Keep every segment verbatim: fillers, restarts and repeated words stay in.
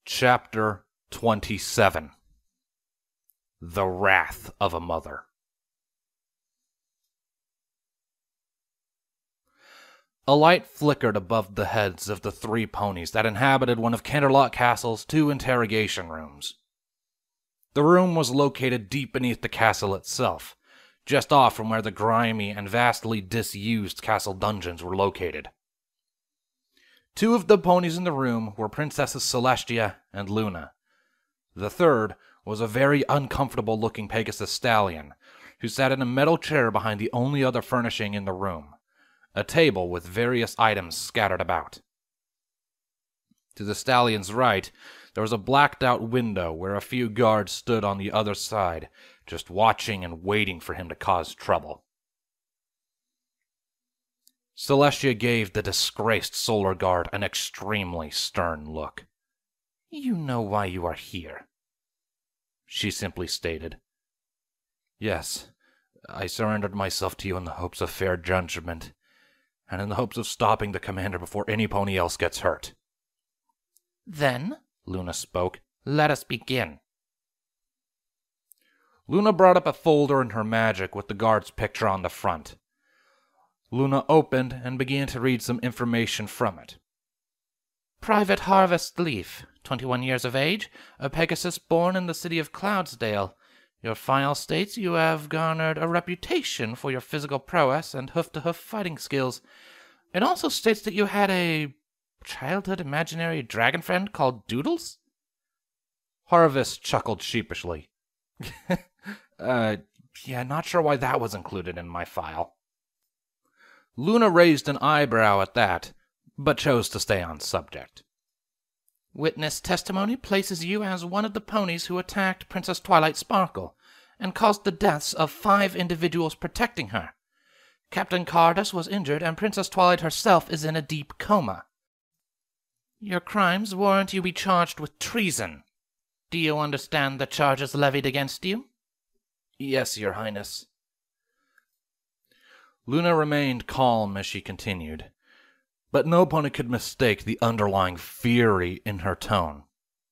Chapter twenty-seven. The Wrath of a Mother. A light flickered above the heads of the three ponies that inhabited one of Canterlot Castle's two interrogation rooms. The room was located deep beneath the castle itself, just off from where the grimy and vastly disused castle dungeons were located. Two of the ponies in the room were Princesses Celestia and Luna. The third was a very uncomfortable-looking Pegasus stallion, who sat in a metal chair behind the only other furnishing in the room, a table with various items scattered about. To the stallion's right, there was a blacked-out window where a few guards stood on the other side, just watching and waiting for him to cause trouble. Celestia gave the disgraced Solar Guard an extremely stern look. "You know why you are here," she simply stated. "Yes, I surrendered myself to you in the hopes of fair judgment, and in the hopes of stopping the commander before any pony else gets hurt." "Then," Luna spoke, "let us begin." Luna brought up a folder in her magic with the guard's picture on the front. Luna opened and began to read some information from it. "Private Harvest Leaf, twenty-one years of age, a Pegasus born in the city of Cloudsdale. Your file states you have garnered a reputation for your physical prowess and hoof-to-hoof fighting skills. It also states that you had a childhood imaginary dragon friend called Doodles?" Harvest chuckled sheepishly. uh, yeah, not sure why that was included in my file. Luna raised an eyebrow at that, but chose to stay on subject. "Witness testimony places you as one of the ponies who attacked Princess Twilight Sparkle and caused the deaths of five individuals protecting her. Captain Cardus was injured and Princess Twilight herself is in a deep coma. Your crimes warrant you be charged with treason. Do you understand the charges levied against you?" "Yes, Your Highness." Luna remained calm as she continued, but no pony could mistake the underlying fury in her tone.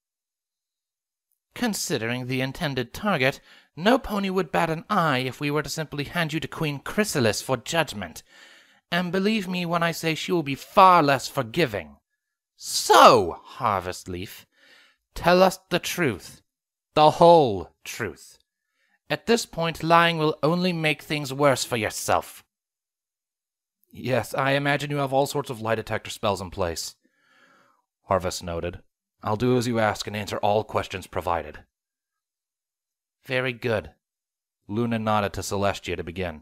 "Considering the intended target, no pony would bat an eye if we were to simply hand you to Queen Chrysalis for judgment. And believe me when I say she will be far less forgiving. So, Harvest Leaf, tell us the truth, the whole truth. At this point, lying will only make things worse for yourself." "Yes, I imagine you have all sorts of lie detector spells in place," Harvest noted. "I'll do as you ask and answer all questions provided." "Very good." Luna nodded to Celestia to begin.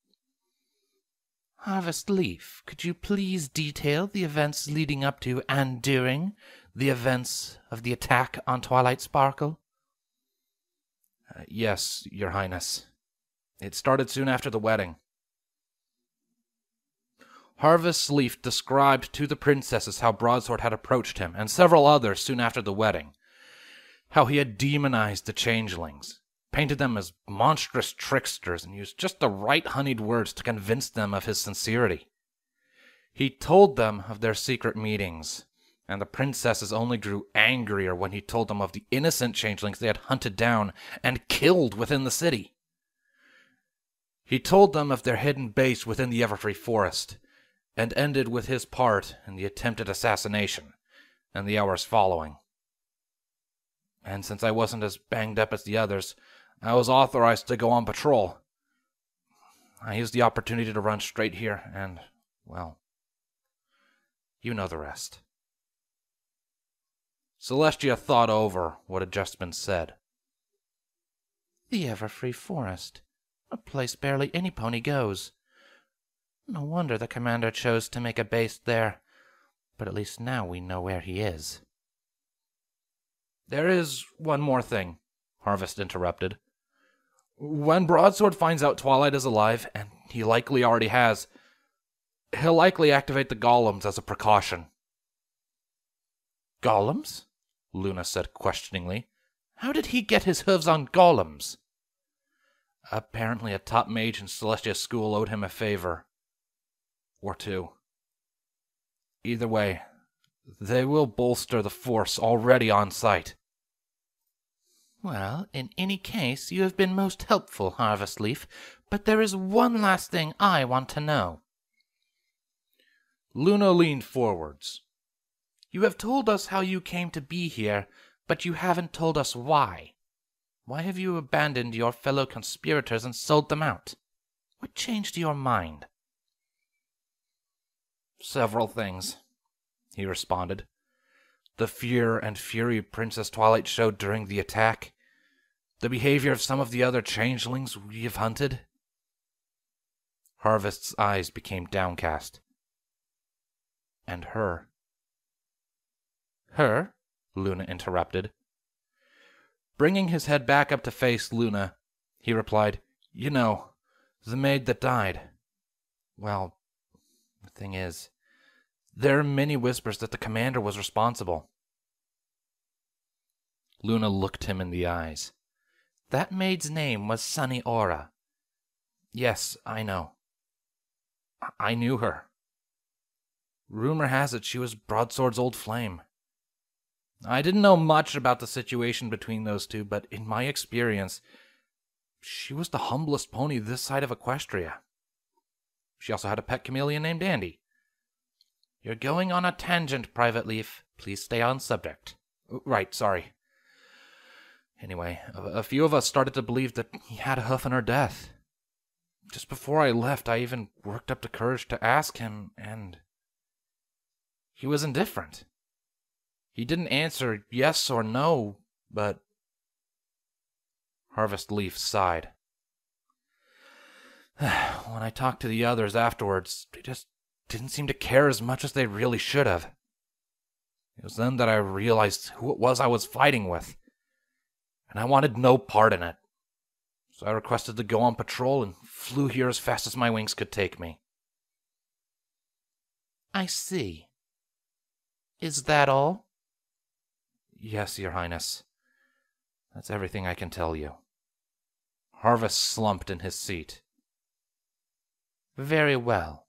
"Harvest Leaf, could you please detail the events leading up to and during the events of the attack on Twilight Sparkle?" Uh, yes, Your Highness. It started soon after the wedding. Harvest Leaf described to the princesses how Broadsword had approached him, and several others soon after the wedding, how he had demonized the changelings, painted them as monstrous tricksters, and used just the right honeyed words to convince them of his sincerity. He told them of their secret meetings, and the princesses only grew angrier when he told them of the innocent changelings they had hunted down and killed within the city. He told them of their hidden base within the Everfree Forest, and ended with his part in the attempted assassination and the hours following. And since I wasn't as banged up as the others, I was authorized to go on patrol. I used the opportunity to run straight here, and, well, you know the rest. Celestia thought over what had just been said. "The Everfree Forest, a place barely any pony goes. No wonder the commander chose to make a base there, but at least now we know where he is." "There is one more thing," Harvest interrupted. "When Broadsword finds out Twilight is alive, and he likely already has, he'll likely activate the golems as a precaution." "Golems?" Luna said questioningly. "How did he get his hooves on golems?" "Apparently a top mage in Celestia's school owed him a favor. Or two. Either way, They will bolster the force already on site. Well, in any case, you have been most helpful, Harvest Leaf, but there is one last thing I want to know. Luna leaned forwards. You have told us how you came to be here, but you haven't told us why. Why have you abandoned your fellow conspirators and sold them out? What changed your mind? Several things, he responded. The fear and fury Princess Twilight showed during the attack. The behavior of some of the other changelings we have hunted. Harvest's eyes became downcast. And her. Her? Luna interrupted. Bringing his head back up to face Luna, he replied, You know, the maid that died. Well, the thing is, there are many whispers that the commander was responsible. Luna looked him in the eyes. That maid's name was Sunny Aura. Yes, I know. I, I knew her. Rumor has it she was Broadsword's old flame. I didn't know much about the situation between those two, but in my experience, she was the humblest pony this side of Equestria. She also had a pet chameleon named Andy. You're going on a tangent, Private Leaf. Please stay on subject. Right, sorry. Anyway, a, a few of us started to believe that he had a hoof in her death. Just before I left, I even worked up the courage to ask him, and he was indifferent. He didn't answer yes or no, but Harvest Leaf sighed. When I talked to the others afterwards, they just didn't seem to care as much as they really should have. It was then that I realized who it was I was fighting with, and I wanted no part in it. So I requested to go on patrol and flew here as fast as my wings could take me. I see. Is that all? Yes, Your Highness. That's everything I can tell you. Harvest slumped in his seat. Very well.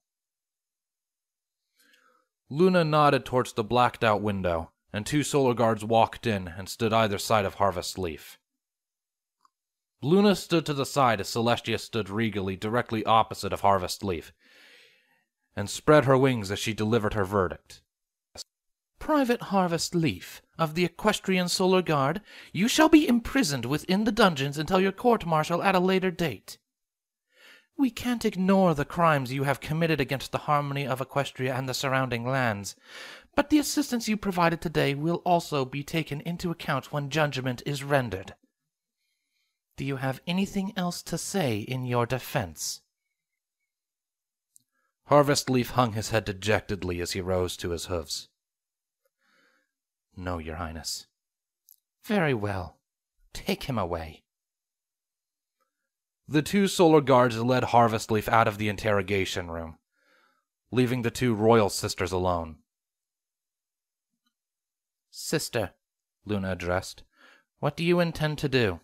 Luna nodded towards the blacked-out window, and two solar guards walked in and stood either side of Harvest Leaf. Luna stood to the side as Celestia stood regally directly opposite of Harvest Leaf, and spread her wings as she delivered her verdict. Private Harvest Leaf, of the Equestrian Solar Guard, you shall be imprisoned within the dungeons until your court-martial at a later date. We can't ignore the crimes you have committed against the harmony of Equestria and the surrounding lands, but the assistance you provided today will also be taken into account when judgment is rendered. Do you have anything else to say in your defense? Harvest Leaf hung his head dejectedly as he rose to his hoofs. No, Your Highness. Very well. Take him away. The two solar guards led Harvest Leaf out of the interrogation room, leaving the two royal sisters alone. Sister, Luna addressed, what do you intend to do?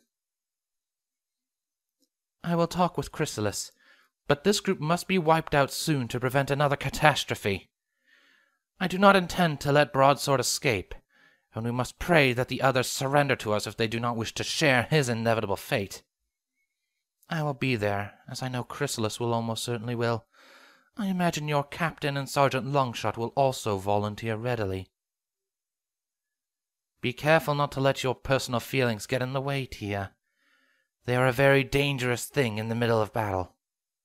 I will talk with Chrysalis, but this group must be wiped out soon to prevent another catastrophe. I do not intend to let Broadsword escape, and we must pray that the others surrender to us if they do not wish to share his inevitable fate. I will be there, as I know Chrysalis will almost certainly will. I imagine your captain and Sergeant Longshot will also volunteer readily. Be careful not to let your personal feelings get in the way, Tia. They are a very dangerous thing in the middle of battle.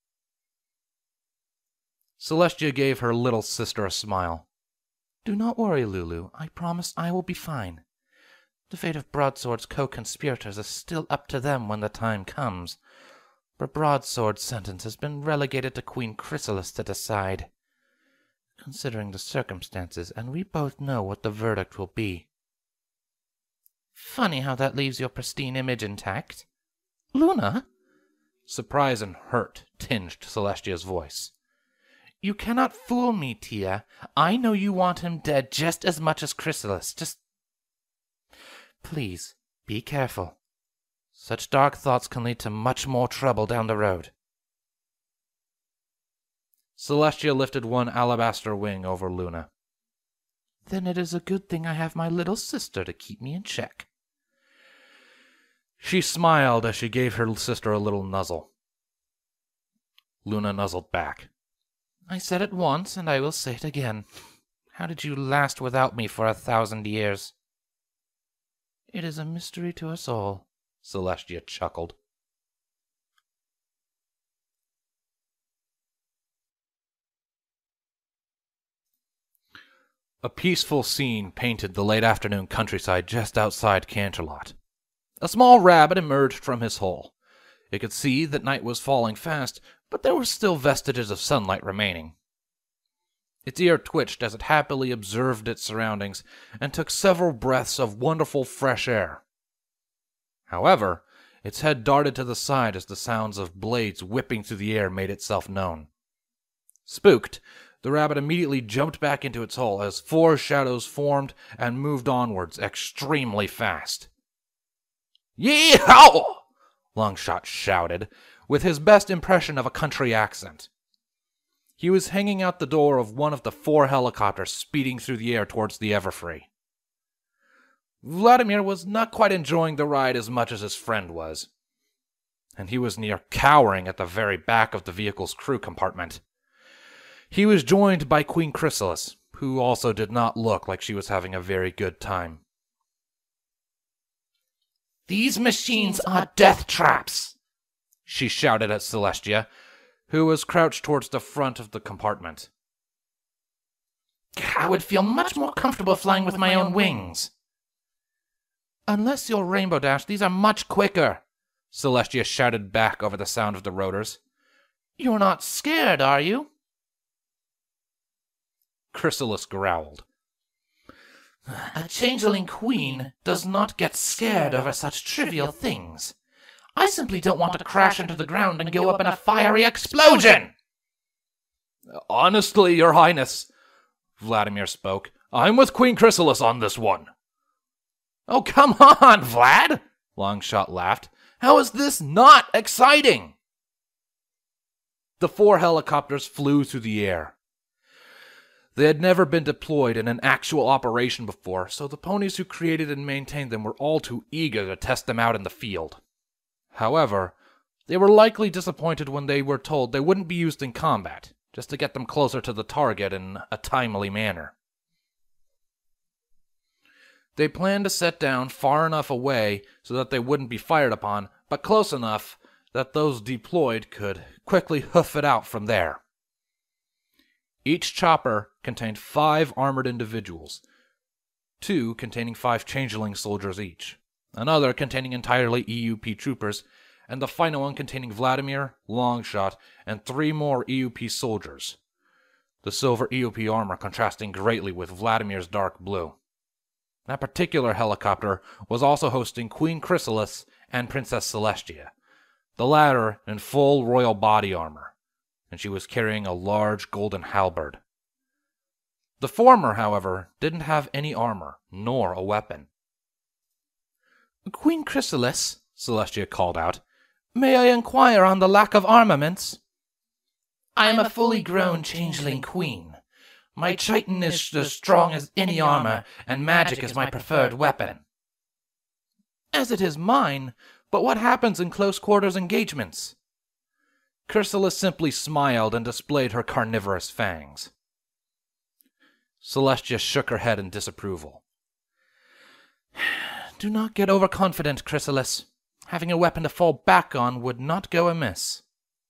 Celestia gave her little sister a smile. Do not worry, Lulu. I promise I will be fine. The fate of Broadsword's co-conspirators is still up to them when the time comes, but Broadsword's sentence has been relegated to Queen Chrysalis to decide, considering the circumstances, and we both know what the verdict will be. Funny how that leaves your pristine image intact. Luna? Surprise and hurt tinged Celestia's voice. You cannot fool me, Tia. I know you want him dead just as much as Chrysalis. Just... Please, be careful. Such dark thoughts can lead to much more trouble down the road. Celestia lifted one alabaster wing over Luna. Then it is a good thing I have my little sister to keep me in check. She smiled as she gave her sister a little nuzzle. Luna nuzzled back. I said it once, and I will say it again. How did you last without me for a thousand years? It is a mystery to us all, Celestia chuckled. A peaceful scene painted the late afternoon countryside just outside Canterlot. A small rabbit emerged from his hole. It could see that night was falling fast, but there were still vestiges of sunlight remaining. Its ear twitched as it happily observed its surroundings and took several breaths of wonderful fresh air. However, its head darted to the side as the sounds of blades whipping through the air made itself known. Spooked, the rabbit immediately jumped back into its hole as four shadows formed and moved onwards extremely fast. "Yee-haw!" Longshot shouted, with his best impression of a country accent. He was hanging out the door of one of the four helicopters speeding through the air towards the Everfree. Vladimir was not quite enjoying the ride as much as his friend was, and he was near cowering at the very back of the vehicle's crew compartment. He was joined by Queen Chrysalis, who also did not look like she was having a very good time. "These machines are death traps," she shouted at Celestia, who was crouched towards the front of the compartment. "I would feel much more comfortable flying with my own wings." "Unless you're Rainbow Dash, these are much quicker," Celestia shouted back over the sound of the rotors. "You're not scared, are you?" Chrysalis growled. "A changeling queen does not get scared over such trivial things. I simply don't want to crash into the ground and go up in a fiery explosion!" "Honestly, Your Highness," Vladimir spoke, "I'm with Queen Chrysalis on this one." "Oh, come on, Vlad!" Longshot laughed. "How is this not exciting?" The four helicopters flew through the air. They had never been deployed in an actual operation before, so the ponies who created and maintained them were all too eager to test them out in the field. However, they were likely disappointed when they were told they wouldn't be used in combat, just to get them closer to the target in a timely manner. They planned to set down far enough away so that they wouldn't be fired upon, but close enough that those deployed could quickly hoof it out from there. Each chopper contained five armored individuals, two containing five changeling soldiers each, another containing entirely E U P troopers, and the final one containing Vladimir, Longshot, and three more E U P soldiers, the silver E U P armor contrasting greatly with Vladimir's dark blue. That particular helicopter was also hosting Queen Chrysalis and Princess Celestia, the latter in full royal body armor, and she was carrying a large golden halberd. The former, however, didn't have any armor, nor a weapon. "Queen Chrysalis," Celestia called out, "may I inquire on the lack of armaments?" "I am a fully grown changeling queen. My chitin is as strong as any armor, and magic is my preferred weapon." "As it is mine, but what happens in close quarters engagements?" Chrysalis simply smiled and displayed her carnivorous fangs. Celestia shook her head in disapproval. "Do not get overconfident, Chrysalis. Having a weapon to fall back on would not go amiss."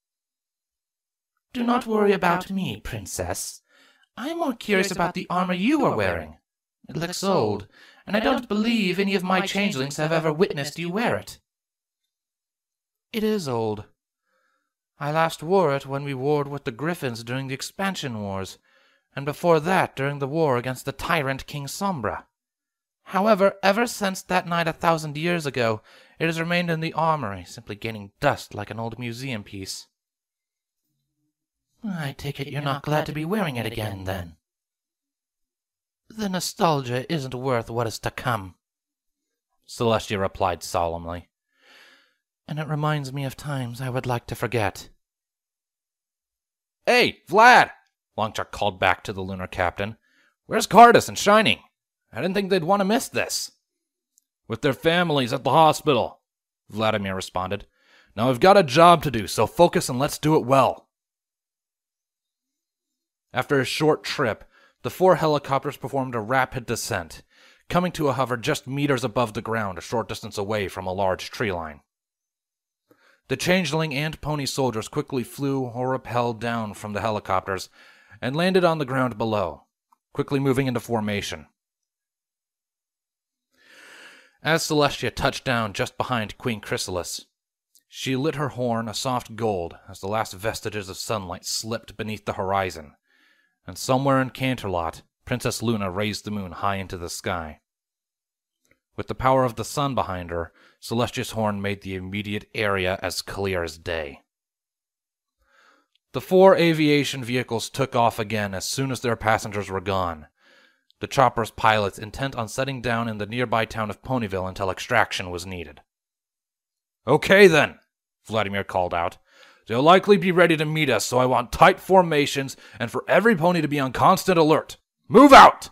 "Do not worry about me, Princess. I am more curious about the armor you are wearing. It looks old, and I don't believe any of my changelings have ever witnessed you wear it." "It is old. I last wore it when we warred with the Griffins during the Expansion Wars, and before that during the war against the tyrant King Sombra. However, ever since that night a thousand years ago, it has remained in the armory, simply gaining dust like an old museum piece." "I take it you're not glad to be wearing it again, then?" "The nostalgia isn't worth what is to come," Celestia replied solemnly. "And it reminds me of times I would like to forget." "Hey, Vlad!" Longshot called back to the lunar captain. Where's Cardus and Shining? I didn't think they'd want to miss this. With their families at the hospital, Vladimir responded. Now we've got a job to do, so focus and let's do it well. After a short trip, the four helicopters performed a rapid descent, coming to a hover just meters above the ground, a short distance away from a large tree line. The changeling and pony soldiers quickly flew or rappelled down from the helicopters and landed on the ground below, quickly moving into formation. As Celestia touched down just behind Queen Chrysalis, she lit her horn a soft gold as the last vestiges of sunlight slipped beneath the horizon, and somewhere in Canterlot, Princess Luna raised the moon high into the sky. With the power of the sun behind her, Celestia's horn made the immediate area as clear as day. The four aviation vehicles took off again as soon as their passengers were gone, the chopper's pilots intent on setting down in the nearby town of Ponyville until extraction was needed. Okay then, Vladimir called out. They'll likely be ready to meet us, so I want tight formations and for every pony to be on constant alert. Move out!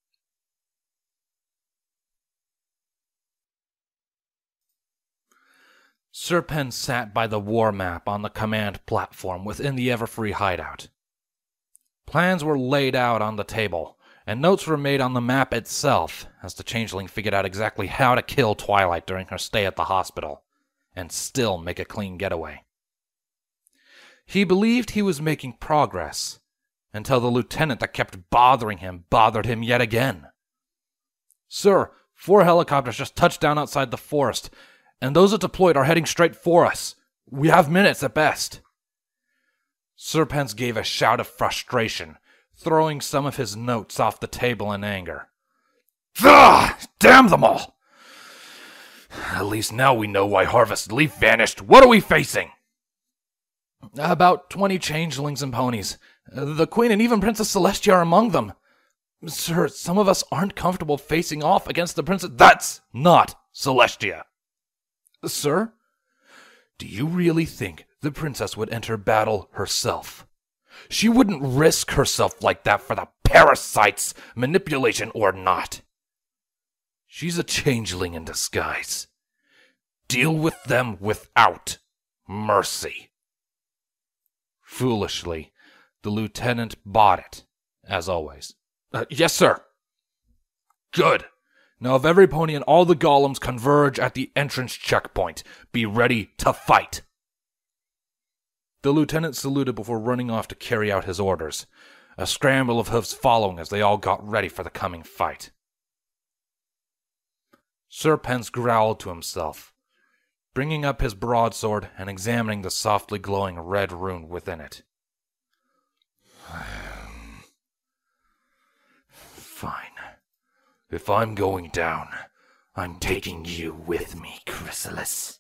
Serpen sat by the war map on the command platform within the Everfree hideout. Plans were laid out on the table, and notes were made on the map itself as the changeling figured out exactly how to kill Twilight during her stay at the hospital, and still make a clean getaway. He believed he was making progress, until the lieutenant that kept bothering him bothered him yet again. Sir, four helicopters just touched down outside the forest, and those that deployed are heading straight for us. We have minutes at best. Serpens gave a shout of frustration, throwing some of his notes off the table in anger. Ugh! Damn them all! At least now we know why Harvest Leaf vanished. What are we facing? About twenty changelings and ponies. The Queen and even Princess Celestia are among them. Sir, some of us aren't comfortable facing off against the Princess... That's not Celestia. Sir? Do you really think the Princess would enter battle herself? She wouldn't risk herself like that for the parasites, manipulation or not. She's a changeling in disguise. Deal with them without mercy. Foolishly, the lieutenant bought it, as always. Uh, yes, sir. Good. Now, if every pony and all the golems converge at the entrance checkpoint, be ready to fight. The lieutenant saluted before running off to carry out his orders, a scramble of hoofs following as they all got ready for the coming fight. Serpens growled to himself, bringing up his broadsword and examining the softly glowing red rune within it. Fine. If I'm going down, I'm taking you with me, Chrysalis.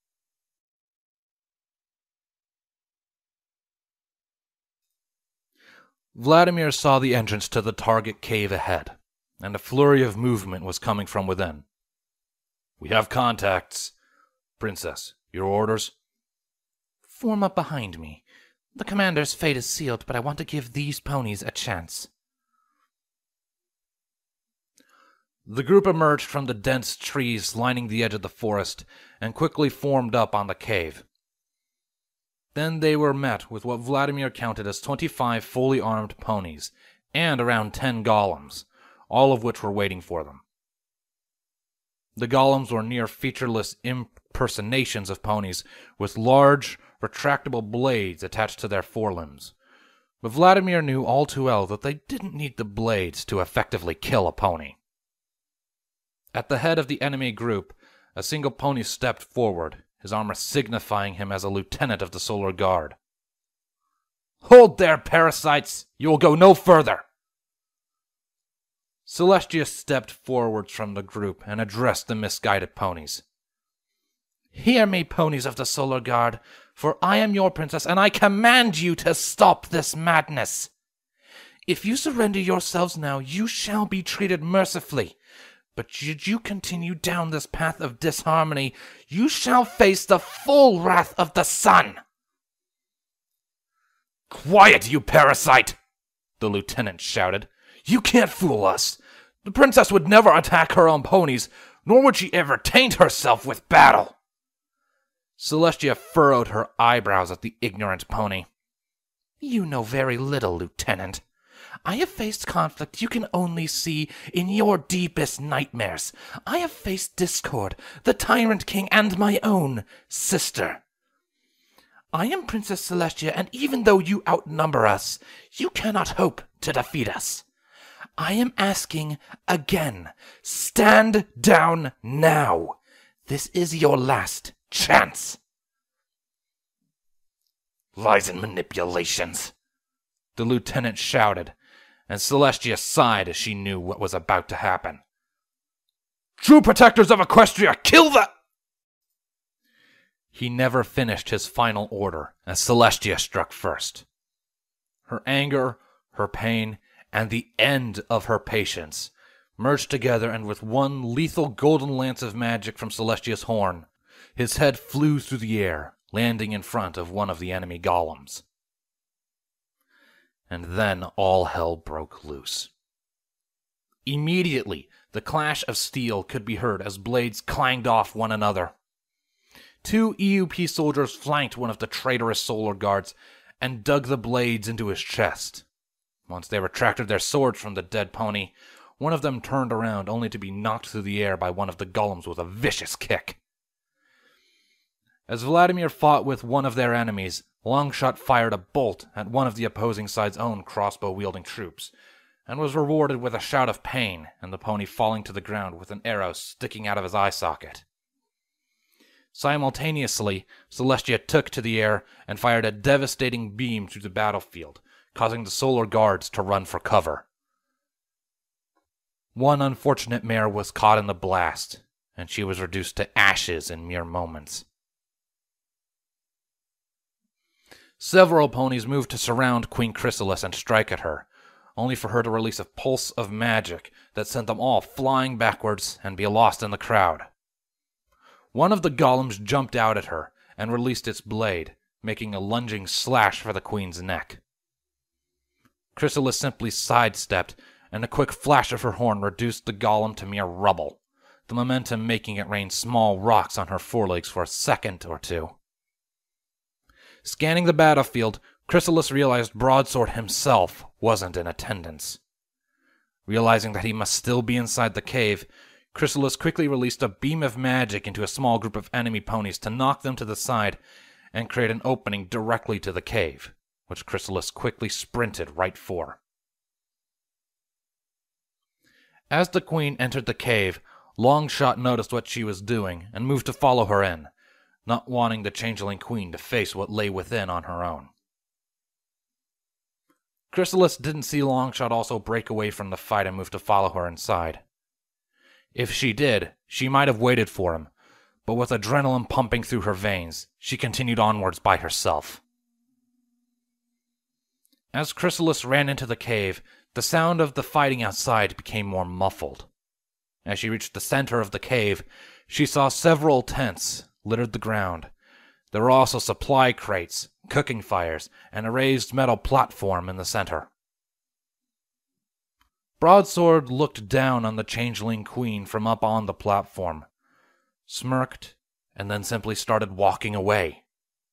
Vladimir saw the entrance to the target cave ahead, and a flurry of movement was coming from within. We have contacts. Princess, your orders? Form up behind me. The commander's fate is sealed, but I want to give these ponies a chance. The group emerged from the dense trees lining the edge of the forest and quickly formed up on the cave. Then they were met with what Vladimir counted as twenty-five fully armed ponies and around ten golems, all of which were waiting for them. The golems were near featureless impersonations of ponies with large, retractable blades attached to their forelimbs. But Vladimir knew all too well that they didn't need the blades to effectively kill a pony. At the head of the enemy group, a single pony stepped forward, his armor signifying him as a lieutenant of the Solar Guard. Hold there, parasites! You will go no further! Celestia stepped forwards from the group and addressed the misguided ponies. Hear me, ponies of the Solar Guard, for I am your princess, and I command you to stop this madness. If you surrender yourselves now, you shall be treated mercifully. But should you continue down this path of disharmony, you shall face the full wrath of the sun. Quiet, you parasite! The lieutenant shouted. You can't fool us. The princess would never attack her own ponies, nor would she ever taint herself with battle. Celestia furrowed her eyebrows at the ignorant pony. You know very little, Lieutenant. I have faced conflict you can only see in your deepest nightmares. I have faced Discord, the Tyrant King, and my own sister. I am Princess Celestia, and even though you outnumber us, you cannot hope to defeat us. I am asking again, stand down now. This is your last chance. Lies and manipulations, the lieutenant shouted, and Celestia sighed as she knew what was about to happen. True protectors of Equestria, kill the... He never finished his final order, as Celestia struck first. Her anger, her pain, and the end of her patience merged together, and with one lethal golden lance of magic from Celestia's horn, his head flew through the air, landing in front of one of the enemy golems. And then all hell broke loose. Immediately, the clash of steel could be heard as blades clanged off one another. Two E U P soldiers flanked one of the traitorous Solar Guards and dug the blades into his chest. Once they retracted their swords from the dead pony, one of them turned around only to be knocked through the air by one of the golems with a vicious kick. As Vladimir fought with one of their enemies, Longshot fired a bolt at one of the opposing side's own crossbow-wielding troops, and was rewarded with a shout of pain and the pony falling to the ground with an arrow sticking out of his eye socket. Simultaneously, Celestia took to the air and fired a devastating beam through the battlefield, causing the Solar Guards to run for cover. One unfortunate mare was caught in the blast, and she was reduced to ashes in mere moments. Several ponies moved to surround Queen Chrysalis and strike at her, only for her to release a pulse of magic that sent them all flying backwards and be lost in the crowd. One of the golems jumped out at her and released its blade, making a lunging slash for the queen's neck. Chrysalis simply sidestepped, and a quick flash of her horn reduced the golem to mere rubble, the momentum making it rain small rocks on her forelegs for a second or two. Scanning the battlefield, Chrysalis realized Broadsword himself wasn't in attendance. Realizing that he must still be inside the cave, Chrysalis quickly released a beam of magic into a small group of enemy ponies to knock them to the side and create an opening directly to the cave, which Chrysalis quickly sprinted right for. As the queen entered the cave, Longshot noticed what she was doing and moved to follow her in, not wanting the changeling queen to face what lay within on her own. Chrysalis didn't see Longshot also break away from the fight and move to follow her inside. If she did, she might have waited for him, but with adrenaline pumping through her veins, she continued onwards by herself. As Chrysalis ran into the cave, the sound of the fighting outside became more muffled. As she reached the center of the cave, she saw several tents littered the ground. There were also supply crates, cooking fires, and a raised metal platform in the center. Broadsword looked down on the changeling queen from up on the platform, smirked, and then simply started walking away.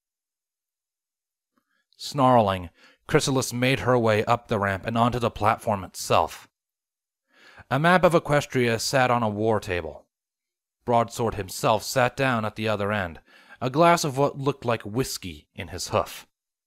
Snarling, Chrysalis made her way up the ramp and onto the platform itself. A map of Equestria sat on a war table. Broadsword himself sat down at the other end, a glass of what looked like whiskey in his hoof.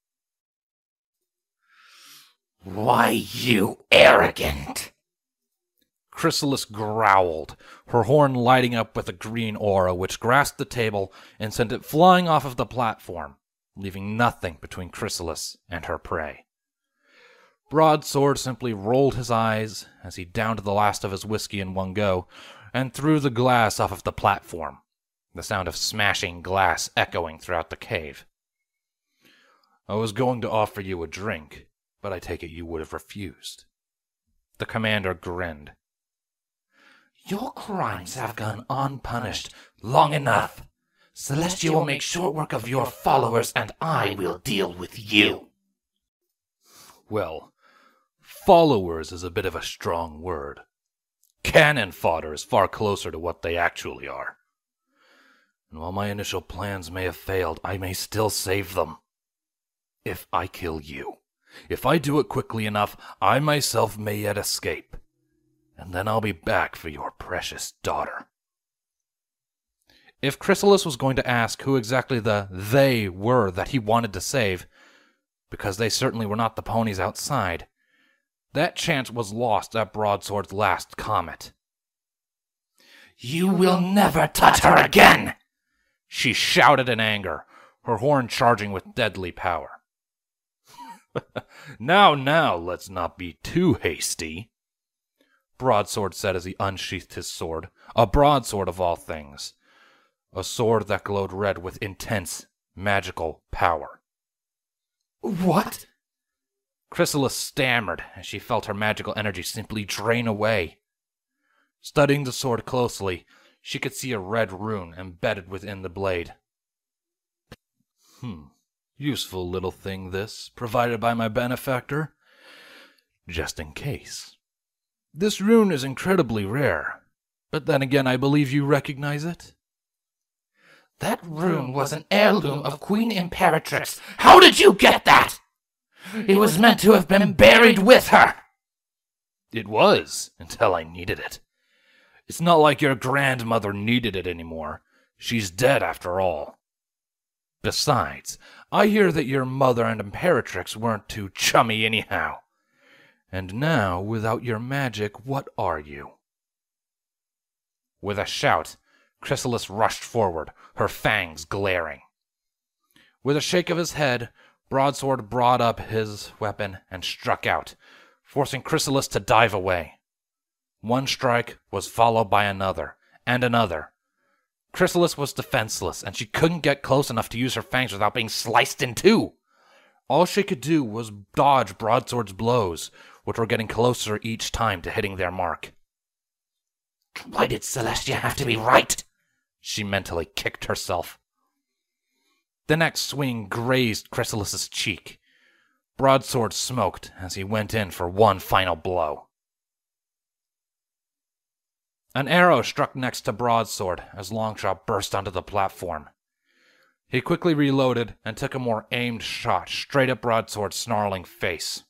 "Why, you arrogant!" Chrysalis growled, her horn lighting up with a green aura which grasped the table and sent it flying off of the platform, leaving nothing between Chrysalis and her prey. Broadsword simply rolled his eyes as he downed the last of his whiskey in one go and threw the glass off of the platform, the sound of smashing glass echoing throughout the cave. "I was going to offer you a drink, but I take it you would have refused." The commander grinned. "Your crimes have gone unpunished long enough. Celestia will make short work of your followers, and I will deal with you." "Well, Followers is a bit of a strong word. Cannon fodder is far closer to what they actually are. And while my initial plans may have failed, I may still save them. If I kill you. If I do it quickly enough, I myself may yet escape. And then I'll be back for your precious daughter. If Chrysalis was going to ask who exactly the they were that he wanted to save, because they certainly were not the ponies outside, that chance was lost at Broadsword's last comment. "You will never touch her again!" she shouted in anger, her horn charging with deadly power. Now, now, let's not be too hasty, Broadsword said as he unsheathed his sword, a broadsword of all things, a sword that glowed red with intense, magical power. "What?" Chrysalis stammered as she felt her magical energy simply drain away. Studying the sword closely, she could see a red rune embedded within the blade. Hmm, useful little thing this, provided by my benefactor. Just in case. This rune is incredibly rare, but then again I believe you recognize it? "That rune was an heirloom of Queen Imperatrix. How did you get that? It was meant to have been buried with her." "It was, until I needed it. It's not like your grandmother needed it anymore. She's dead after all. Besides, I hear that your mother and Imperatrix weren't too chummy anyhow. And now, without your magic, what are you?" With a shout, Chrysalis rushed forward, her fangs glaring. With a shake of his head, Broadsword brought up his weapon and struck out, forcing Chrysalis to dive away. One strike was followed by another, and another. Chrysalis was defenseless, and she couldn't get close enough to use her fangs without being sliced in two. All she could do was dodge Broadsword's blows, which were getting closer each time to hitting their mark. "Why did Celestia have to be right?" She mentally kicked herself. The next swing grazed Chrysalis's cheek. Broadsword smoked as he went in for one final blow. An arrow struck next to Broadsword as Longshot burst onto the platform. He quickly reloaded and took a more aimed shot straight at Broadsword's snarling face.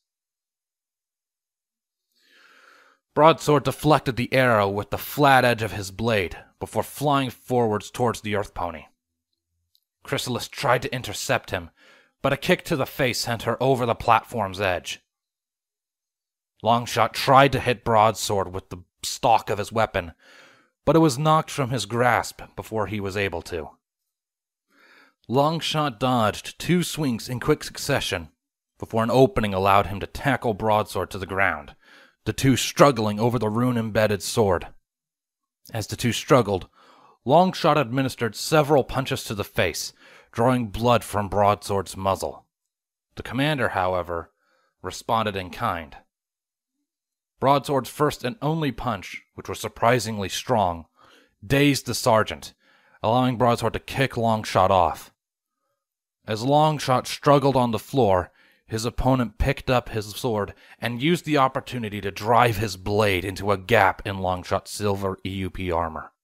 Broadsword deflected the arrow with the flat edge of his blade before flying forwards towards the Earth Pony. Chrysalis tried to intercept him, but a kick to the face sent her over the platform's edge. Longshot tried to hit Broadsword with the stock of his weapon, but it was knocked from his grasp before he was able to. Longshot dodged two swings in quick succession before an opening allowed him to tackle Broadsword to the ground, the two struggling over the rune-embedded sword. As the two struggled, Longshot administered several punches to the face, drawing blood from Broadsword's muzzle. The commander, however, responded in kind. Broadsword's first and only punch, which was surprisingly strong, dazed the sergeant, allowing Broadsword to kick Longshot off. As Longshot struggled on the floor, his opponent picked up his sword and used the opportunity to drive his blade into a gap in Longshot's silver E U P armor.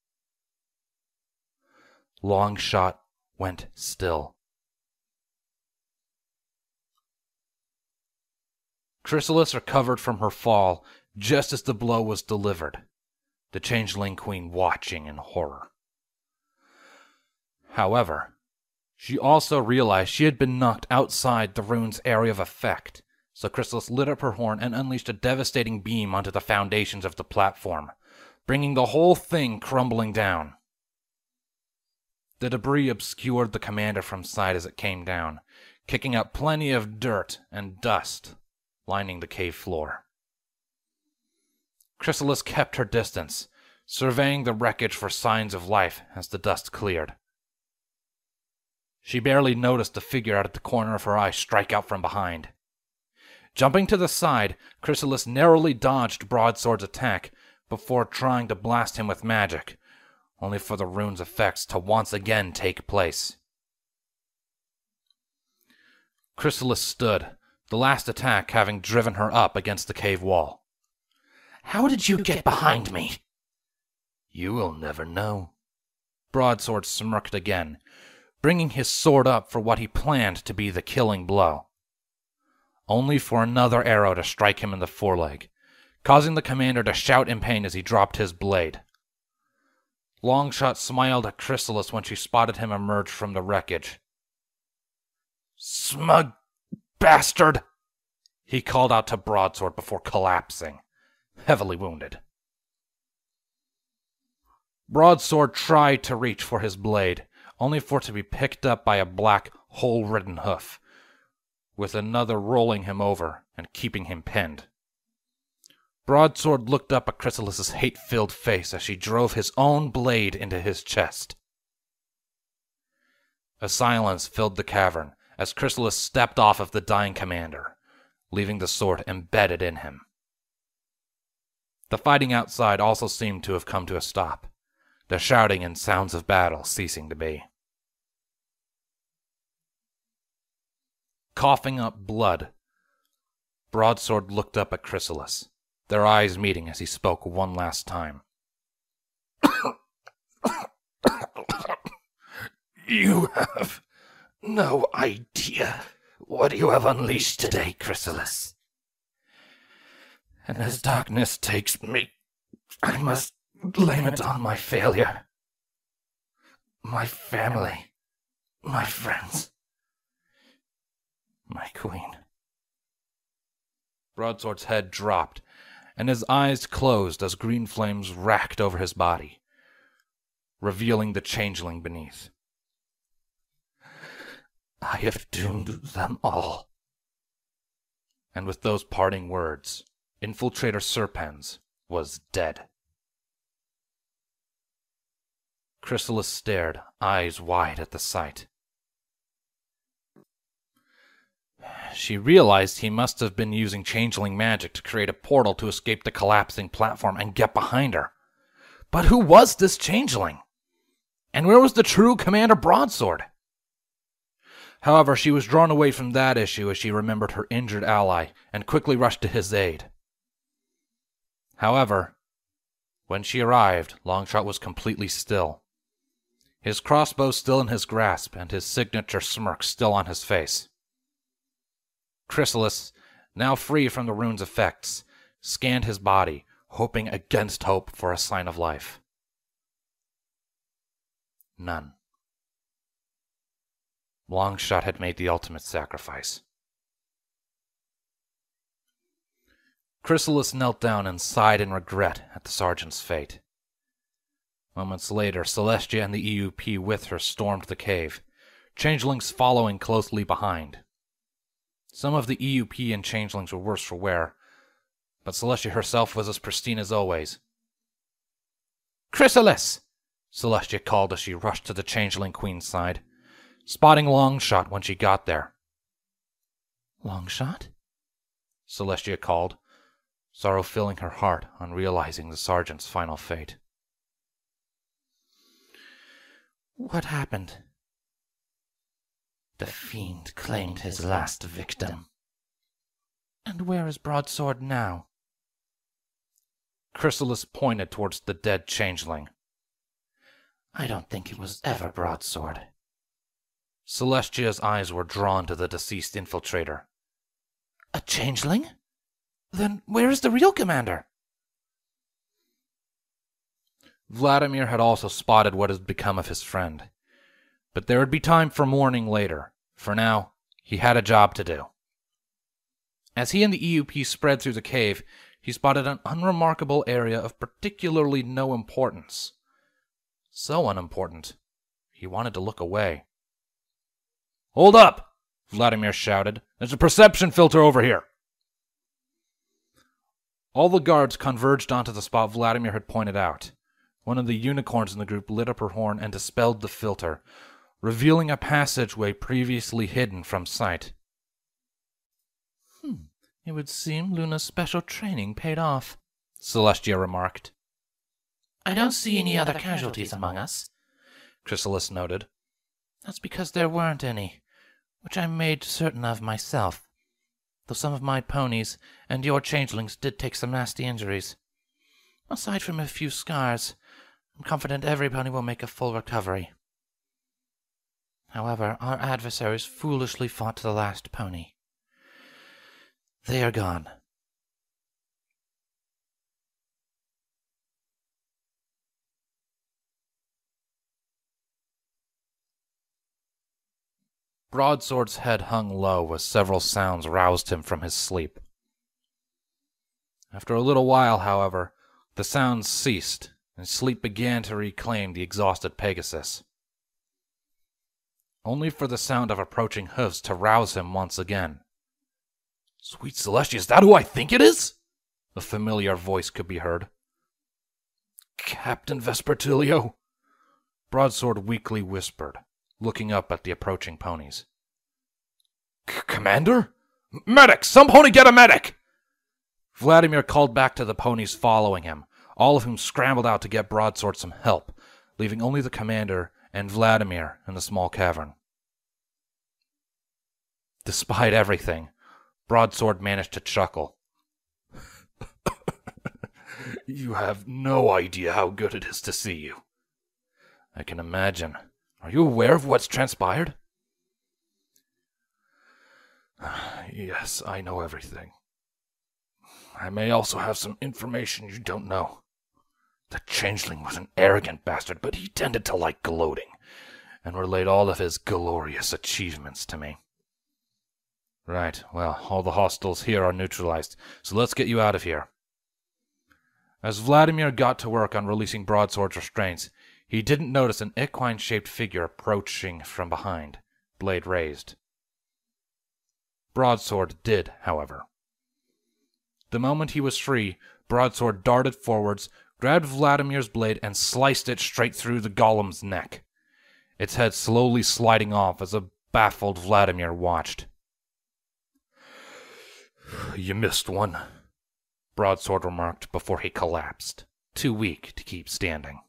Longshot went still. Chrysalis recovered from her fall just as the blow was delivered, the Changeling Queen watching in horror. However, she also realized she had been knocked outside the rune's area of effect, so Chrysalis lit up her horn and unleashed a devastating beam onto the foundations of the platform, bringing the whole thing crumbling down. The debris obscured the commander from sight as it came down, kicking up plenty of dirt and dust lining the cave floor. Chrysalis kept her distance, surveying the wreckage for signs of life as the dust cleared. She barely noticed the figure out at the corner of her eye strike out from behind. Jumping to the side, Chrysalis narrowly dodged Broadsword's attack before trying to blast him with magic, only for the rune's effects to once again take place. Chrysalis stood, the last attack having driven her up against the cave wall. "How did you get behind me?" "You will never know." Broadsword smirked again, bringing his sword up for what he planned to be the killing blow, only for another arrow to strike him in the foreleg, causing the commander to shout in pain as he dropped his blade. Longshot smiled at Chrysalis when she spotted him emerge from the wreckage. "Smug bastard!" he called out to Broadsword before collapsing, heavily wounded. Broadsword tried to reach for his blade, only for it to be picked up by a black, hole-ridden hoof, with another rolling him over and keeping him pinned. Broadsword looked up at Chrysalis's hate-filled face as she drove his own blade into his chest. A silence filled the cavern as Chrysalis stepped off of the dying commander, leaving the sword embedded in him. The fighting outside also seemed to have come to a stop, the shouting and sounds of battle ceasing to be. Coughing up blood, Broadsword looked up at Chrysalis, their eyes meeting as he spoke one last time. "You have no idea what you have unleashed today, Chrysalis. And as darkness takes me, I must blame it on my failure. My family, my friends, my queen." Broadsword's head dropped, and his eyes closed as green flames racked over his body, revealing the changeling beneath. "I have doomed them all." And with those parting words, Infiltrator Serpens was dead. Chrysalis stared, eyes wide at the sight. She realized he must have been using changeling magic to create a portal to escape the collapsing platform and get behind her. But who was this changeling? And where was the true Commander Broadsword? However, she was drawn away from that issue as she remembered her injured ally and quickly rushed to his aid. However, when she arrived, Longshot was completely still, his crossbow still in his grasp and his signature smirk still on his face. Chrysalis, now free from the rune's effects, scanned his body, hoping against hope for a sign of life. None. Longshot had made the ultimate sacrifice. Chrysalis knelt down and sighed in regret at the sergeant's fate. Moments later, Celestia and the E U P with her stormed the cave, changelings following closely behind. Some of the E U P and changelings were worse for wear, but Celestia herself was as pristine as always. "Chrysalis!" Celestia called as she rushed to the changeling queen's side, spotting Longshot when she got there. "Longshot?" Celestia called, sorrow filling her heart on realizing the sergeant's final fate. "What happened?" "The fiend claimed his last victim." "And where is Broadsword now?" Chrysalis pointed towards the dead changeling. "I don't think it was ever Broadsword." Celestia's eyes were drawn to the deceased infiltrator. "A changeling? Then where is the real commander?" Vladimir had also spotted what had become of his friend, but there would be time for mourning later. For now, he had a job to do. As he and the E U P spread through the cave, he spotted an unremarkable area of particularly no importance. So unimportant, he wanted to look away. "Hold up!" Vladimir shouted. "There's a perception filter over here!" All the guards converged onto the spot Vladimir had pointed out. One of the unicorns in the group lit up her horn and dispelled the filter, revealing a passageway previously hidden from sight. Hmm, it would seem Luna's special training paid off, Celestia remarked. "I don't see any other casualties among us," Chrysalis noted. "That's because there weren't any, which I made certain of myself. though some of my ponies and your changelings did take some nasty injuries. Aside from a few scars, I'm confident every pony will make a full recovery. However, our adversaries foolishly fought to the last pony. They are gone. Broadsword's head hung low as several sounds roused him from his sleep. After a little while, however, the sounds ceased, and sleep began to reclaim the exhausted Pegasus. Only for the sound of approaching hoofs to rouse him once again. "Sweet Celestia, is that who I think it is?" A familiar voice could be heard. "Captain Vespertilio," Broadsword weakly whispered, looking up at the approaching ponies. "Commander? Medic! Some pony get a medic!" Vladimir called back to the ponies following him, all of whom scrambled out to get Broadsword some help, leaving only the commander and Vladimir in the small cavern. Despite everything, Broadsword managed to chuckle. "You have no idea how good it is to see you." "I can imagine. Are you aware of what's transpired?" "Yes, I know everything. I may also have some information you don't know. The changeling was an arrogant bastard, but he tended to like gloating, and relayed all of his glorious achievements to me." "Right, well, all the hostiles here are neutralized, so let's get you out of here." As Vladimir got to work on releasing Broadsword's restraints, he didn't notice an equine-shaped figure approaching from behind, blade raised. Broadsword did, however. The moment he was free, Broadsword darted forwards, grabbed Vladimir's blade, and sliced it straight through the golem's neck, its head slowly sliding off as a baffled Vladimir watched. "You missed one," Broadsword remarked before he collapsed, too weak to keep standing.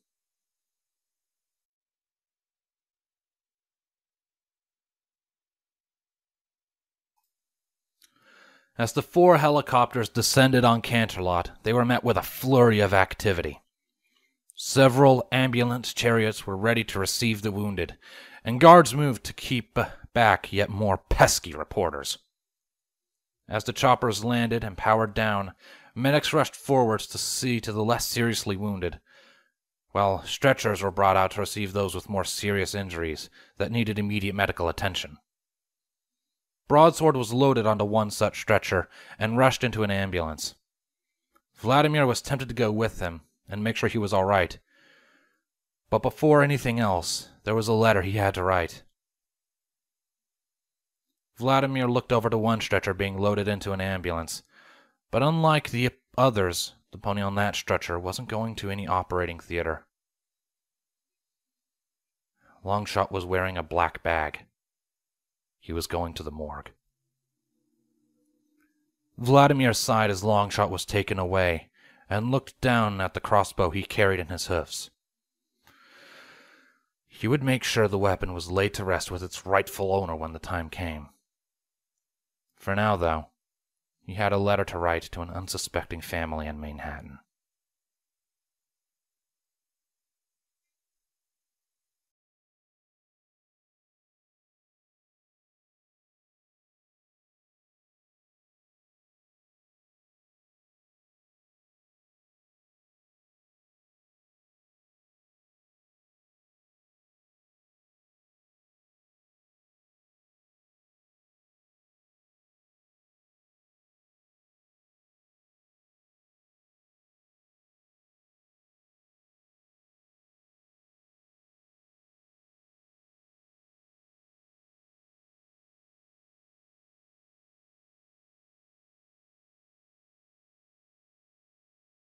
As the four helicopters descended on Canterlot, they were met with a flurry of activity. Several ambulance chariots were ready to receive the wounded, and guards moved to keep back yet more pesky reporters. As the choppers landed and powered down, medics rushed forwards to see to the less seriously wounded, while stretchers were brought out to receive those with more serious injuries that needed immediate medical attention. Broadsword was loaded onto one such stretcher and rushed into an ambulance. Vladimir was tempted to go with him and make sure he was all right, but before anything else, there was a letter he had to write. Vladimir looked over to one stretcher being loaded into an ambulance, but unlike the others, the pony on that stretcher wasn't going to any operating theater. Longshot was wearing a black bag. He was going to the morgue. Vladimir sighed as Longshot was taken away, and looked down at the crossbow he carried in his hoofs. He would make sure the weapon was laid to rest with its rightful owner when the time came. For now, though, he had a letter to write to an unsuspecting family in Manhattan.